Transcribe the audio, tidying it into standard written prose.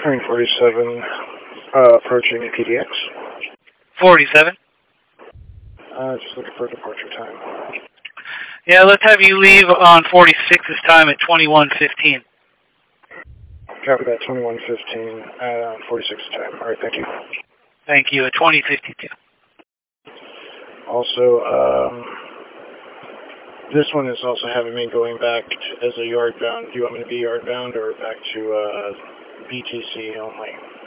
Train 47, approaching PDX. 47. Just looking for departure time. Yeah, let's have you leave on 46's time at 21:15. Copy that, 21:15, 46 time. Alright, thank you. Thank you, at 20:52. Also, this one is also having me going back as a yard bound. Do you want me to be yard bound or back to BTC only?